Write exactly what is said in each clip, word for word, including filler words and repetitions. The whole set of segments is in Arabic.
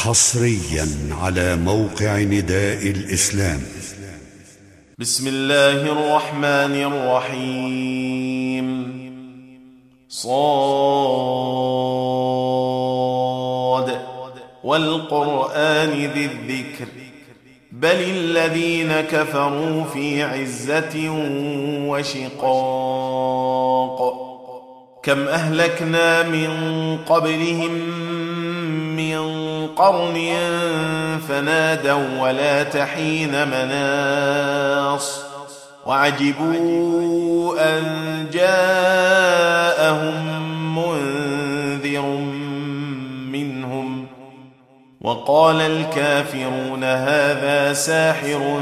حصريا على موقع نداء الإسلام. بسم الله الرحمن الرحيم. صاد والقرآن ذي الذكر بل الذين كفروا في عزة وشقاق. كم أهلكنا من قبلهم من قرن فنادوا ولا تحين مناص وعجبوا أن جاءهم منذر منهم وقال الكافرون هذا ساحر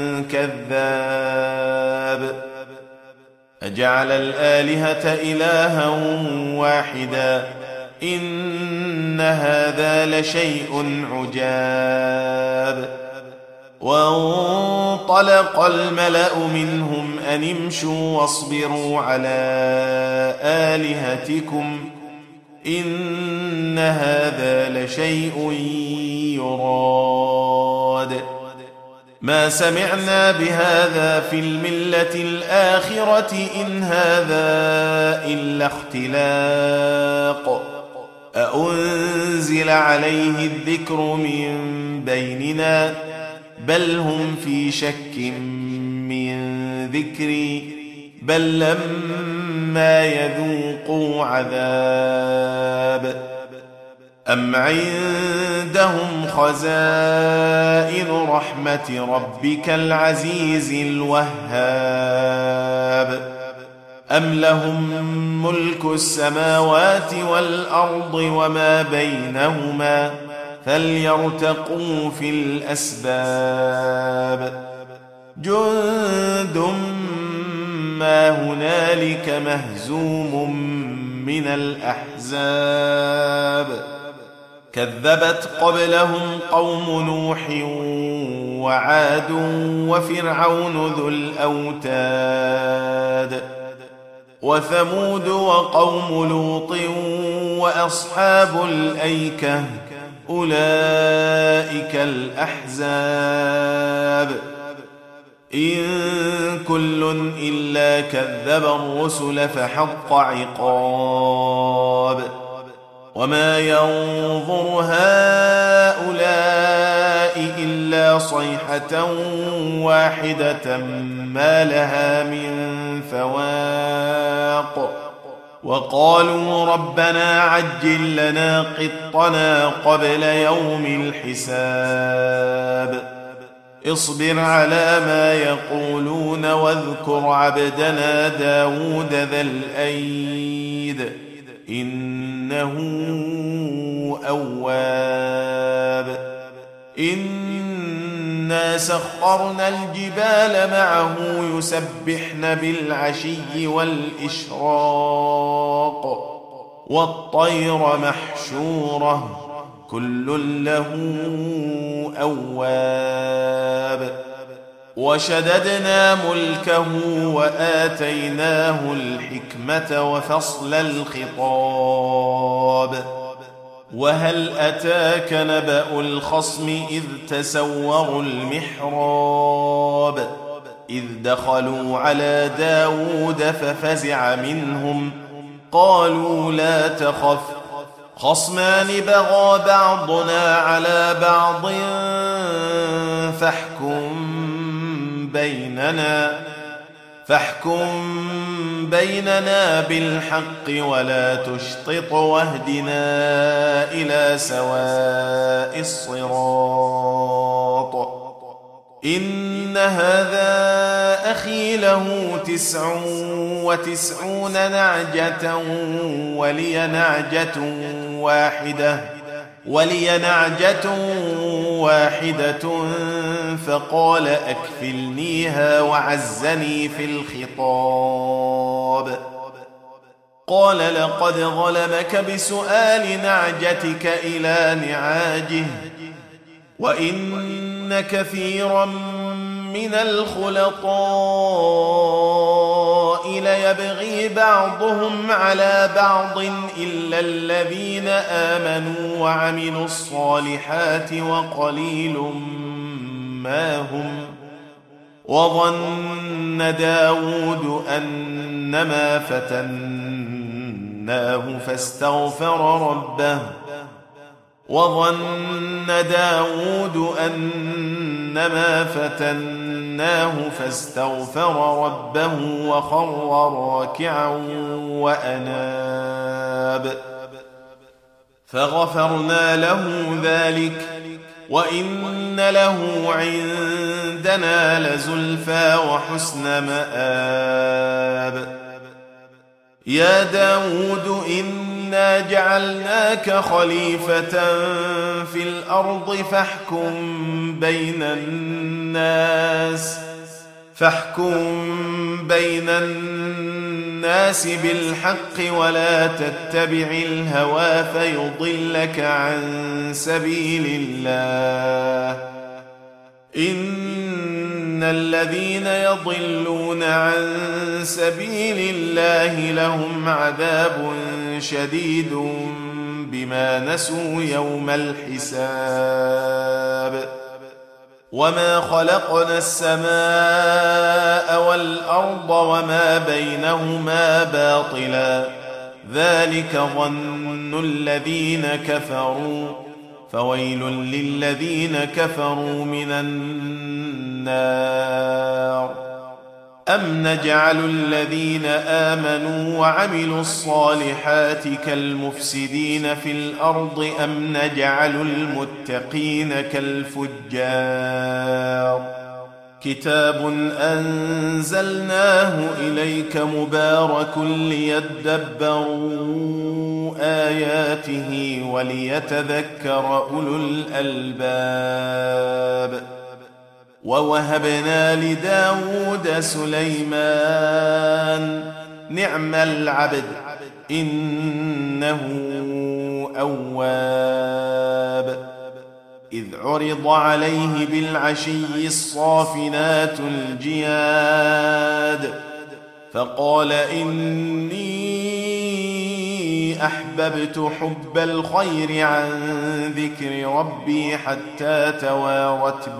كذاب. أجعل الآلهة إلها واحدا إن هذا لشيء عجاب. وانطلق الملأ منهم أن امشوا واصبروا على آلهتكم إن هذا لشيء يراد. ما سمعنا بهذا في الملة الآخرة إن هذا إلا اختلاق. أأنزل عليه الذكر من بيننا بل هم في شك من ذكري بل لما يذوقوا عذاب. أم عندهم خزائن رحمة ربك العزيز الوهاب أم لهم ملك السماوات والأرض وما بينهما فليرتقوا في الأسباب. جند ما هنالك مهزوم من الأحزاب. كذبت قبلهم قوم نوح وعاد وفرعون ذو الأوتاد وثمود وقوم لوط وأصحاب الأيكة أولئك الأحزاب. إن كل إلا كذب الرسل فحق عقاب. وما ينظر هؤلاء إلا صيحة واحدة ما لها من فواق. وقالوا ربنا عجل لنا قطنا قبل يوم الحساب. اصبر على ما يقولون واذكر عبدنا داود ذا الأيد إنه أواب. إنا سخرنا الجبال معه يسبحن بالعشي والإشراق والطير محشورة كل له أواب. وشددنا ملكه وآتيناه الحكمة وفصل الخطاب. وهل أتاك نبأ الخصم إذ تسوروا المحراب إذ دخلوا على داود ففزع منهم قالوا لا تخف خصمان بغى بعضنا على بعض فاحكم بيننا فاحكم بيننا بالحق ولا تشطط واهدنا إلى سواء الصراط. إن هذا أخي له تسع وتسعون نعجة ولي نعجة واحدة ولي نعجة واحدة فقال أكفلنيها وعزني في الخطاب. قال لقد ظلمك بسؤال نعجتك إلى نعاجه وإن كثيرا من الخلطاء ليبغون يبغي بعضهم على بعض إلا الذين آمنوا وعملوا الصالحات وقليل ما هم. وظن داود أنما فتناه فاستغفر ربه وظن داود أنما فتناه فاستغفر ربه وخر راكعا وأناب فغفرنا له ذلك وإن له عندنا لزلفى وحسن مآب. يا داود إنا جعلناك خليفة في الأرض فاحكم بين الناس فاحكم بين الناس بالحق ولا تتبع الهوى فيضلك عن سبيل الله. إن الذين يضلون عن سبيل الله لهم عذاب شديد بما نسوا يوم الحساب. وما خلقنا السماء والأرض وما بينهما باطلا ذلك ظن الذين كفروا فويل للذين كفروا من النار. أم نجعل الذين آمنوا وعملوا الصالحات كالمفسدين في الأرض أم نجعل المتقين كالفجار. كتاب أنزلناه إليك مبارك ليدبروا آياته وليتذكر أولو الألباب. ووهبنا لداود سليمان نعم العبد إنه أواب. إذ عرض عليه بالعشي الصافنات الجياد فقال إني أحببت حب الخير عن ذكر ربي حتى توارت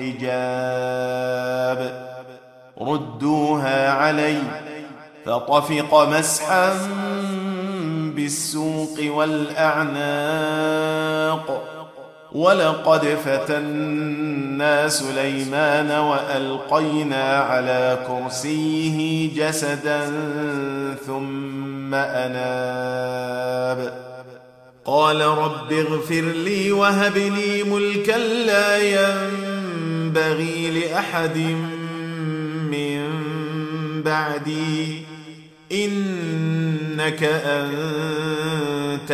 بالحجاب. ردوها علي فطفق مسحا بالسوق والأعناق. ولقد فتنا سليمان وألقينا على كرسيه جسدا ثم أناب. قال رب اغفر لي وهب لي ملكا لا ينبغي لأحد من بعدي إنك أنت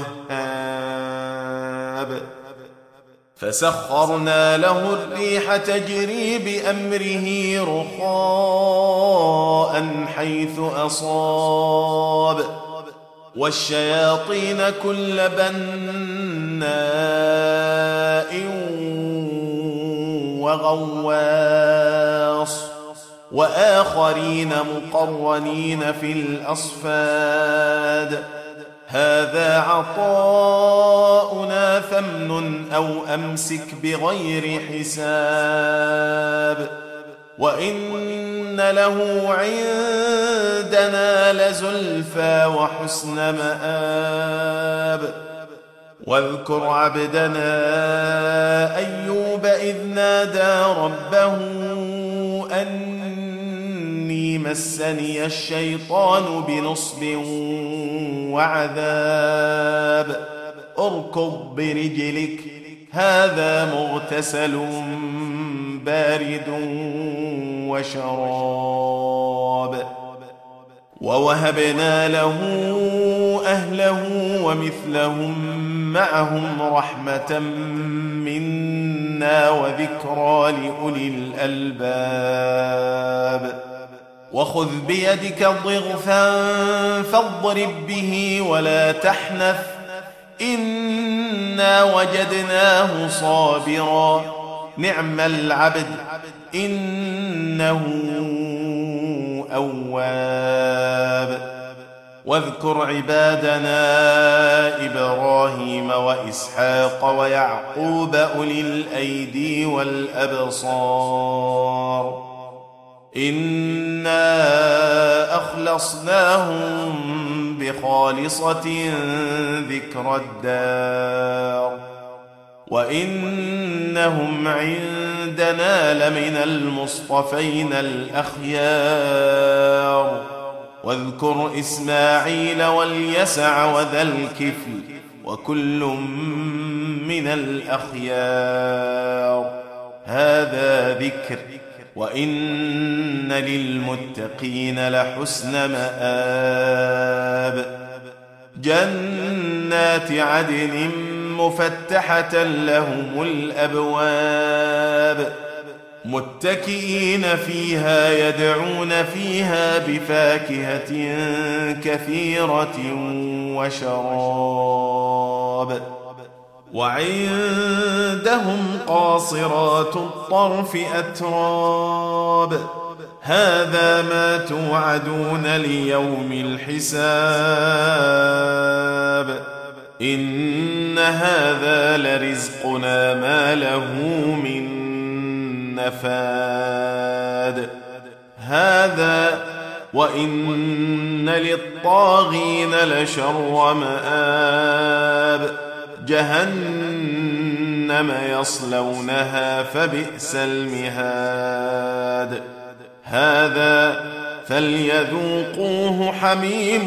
الوهاب. فسخرنا له الريح تجري بأمره رخاء حيث أصاب والشياطين كل بناء وغواص وآخرين مقرنين في الأصفاد. هذا عطاؤنا فامنن أو أمسك بغير حساب. وإن له عندنا لزلفى وحسن مآب. واذكر عبدنا أيوب إذ نادى ربه أني مسني الشيطان بنصب وعذاب. اركض برجلك هذا مغتسل بارد وشراب. ووهبنا له أهله ومثلهم معهم رحمة منا وذكرى لأولي الألباب. وخذ بيدك ضغثا فاضرب به ولا تحنث إنا وجدناه صابرا نعم العبد إنه أواب واذكر عبادنا إبراهيم وإسحاق ويعقوب أولي الأيدي والأبصار إنا أخلصناهم بخالصة ذكر الدار وإنهم عندنا لمن المصطفين الأخيار واذكر إسماعيل واليسع وذا الكفل وكل من الأخيار هذا ذكر وإن للمتقين لحسن مآب جنات عدن مفتحة لهم الأبواب متكئين فيها يدعون فيها بفاكهة كثيرة وشراب وعندهم قاصرات الطرف أتراب هذا ما توعدون ليوم الحساب إن هذا لرزقنا ما له من نفاد هذا وإن للطاغين لشر مآب جهنم يصلونها فبئس المهاد هذا فليذوقوه حميم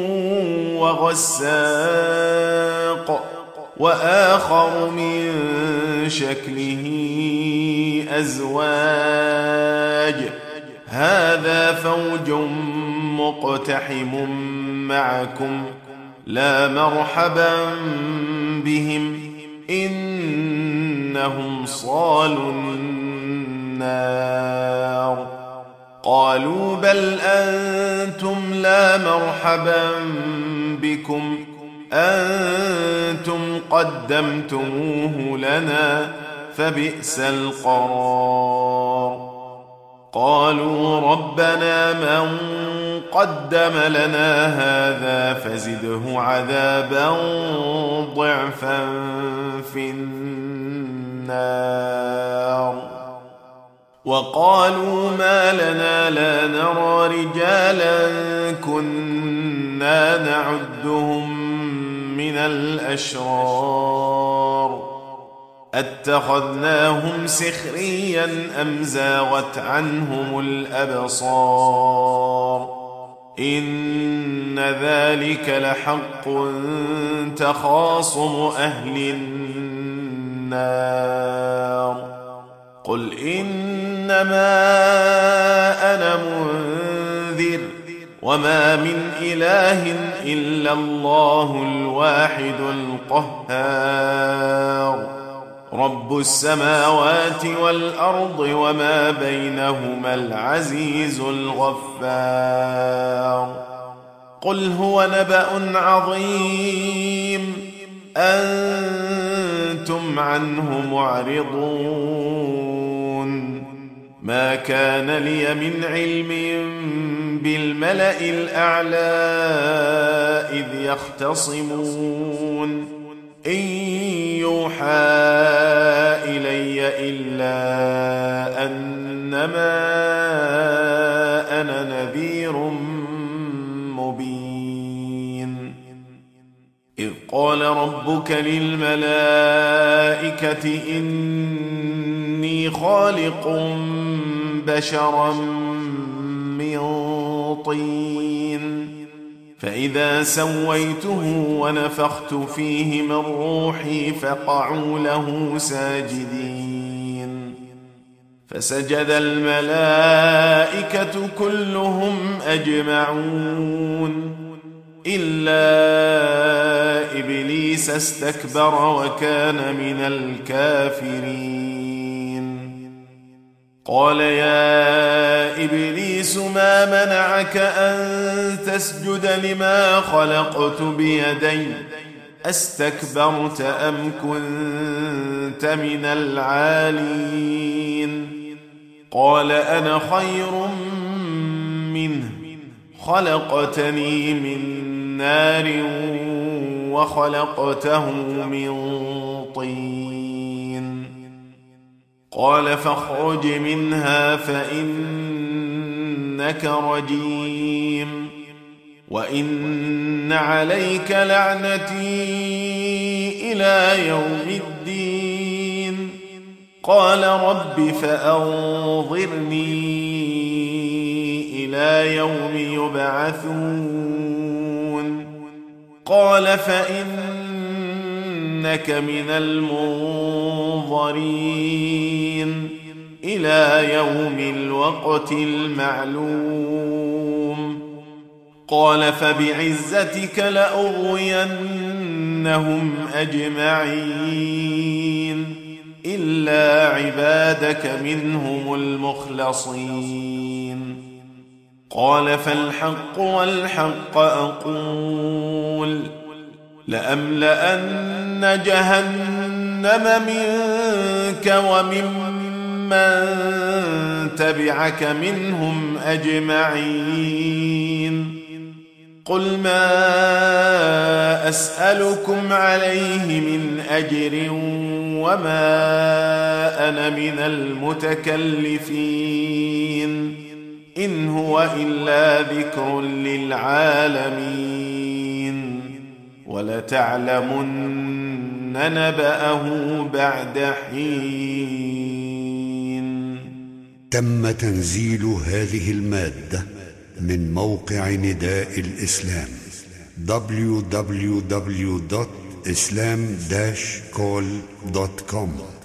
وغساق وآخر من شكله أزواج هذا فوج مقتحم معكم لا مرحبا بهم إنهم صالوا النار قالوا بل أنتم لا مرحبا بكم أنتم قدمتموه لنا فبئس القرار قالوا ربنا من قدم لنا هذا فزده عذابا ضعفا في النار وقالوا ما لنا لا نرى رجالا كنا نعدهم من الأشرار اتخذناهم سخريا أم زاغت عنهم الأبصار إن ذلك لحق تخاصم أهل النار قل إنما أنا منذر وما من إله إلا الله الواحد القهار رب السماوات والأرض وما بينهما العزيز الغفار قل هو نبأ عظيم أنتم عنه معرضون ما كان لي من علم بالملأ الأعلى إذ يختصمون إن يوحى إلي إلا أنما أنا نذير مبين إذ قال ربك للملائكة إني خالق بشرا من طين فإذا سويته ونفخت فيه من روحي فقعوا له ساجدين فسجد الملائكة كلهم أجمعون إلا إبليس استكبر وكان من الكافرين قال يا إبليس ما منعك أن تسجد لما خلقت بيدي أستكبرت أم كنت من العالين قال أنا خير منه خلقتني من نار وخلقته من طين قال فاخرج منها فإنك رجيم وإن عليك لعنتي إلى يوم الدين قال رب فأنظرني إلى يوم يبعثون قال فإنك من المنظرين إلى يوم الوقت المعلوم قال فبعزتك لأغوينهم أجمعين إلا عبادك منهم المخلصين قال فالحق والحق أقول لأملأن جهنم منك وممن تبعك منهم أجمعين قل ما أسألكم عليه من أجر وما أنا من المتكلفين إن هو إلا ذكر للعالمين ولتعلمن نبأه بعد حين. تم تنزيل هذه المادة من موقع نداء الإسلام دبليو دبليو دبليو دوت islam dash call دوت كوم.